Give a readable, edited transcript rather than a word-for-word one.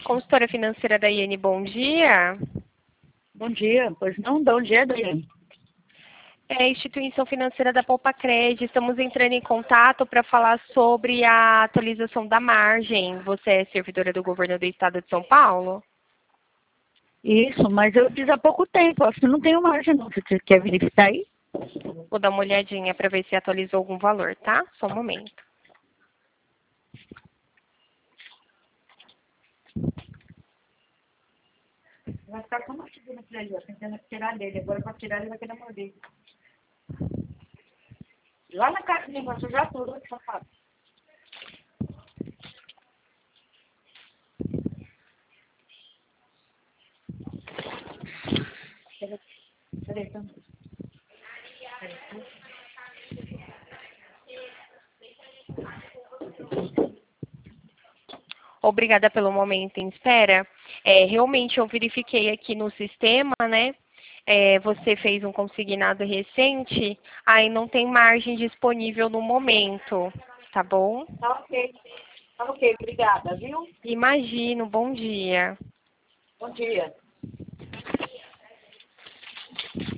Consultora financeira da Iene, bom dia. Bom dia, pois não, bom dia, Daiane. É a instituição financeira da Poupa-Cred. Estamos entrando em contato para falar sobre a atualização da margem. Você é servidora do governo do estado de São Paulo? Isso, mas eu fiz há pouco tempo, acho que não tenho margem não. Você quer verificar aí? Vou dar uma olhadinha para ver se atualizou algum valor, tá? Só um momento. Vai ficar com uma figura ali, ó, tentando tirar dele. Agora para tirar ele vai querer morder. Lá na casa de negócio já tudo, safado. Peraí, então. Obrigada pelo momento em espera. Realmente eu verifiquei aqui no sistema, né? Você fez um consignado recente, aí não tem margem disponível no momento, tá bom? Tá ok, obrigada, viu? Imagino, bom dia. Bom dia.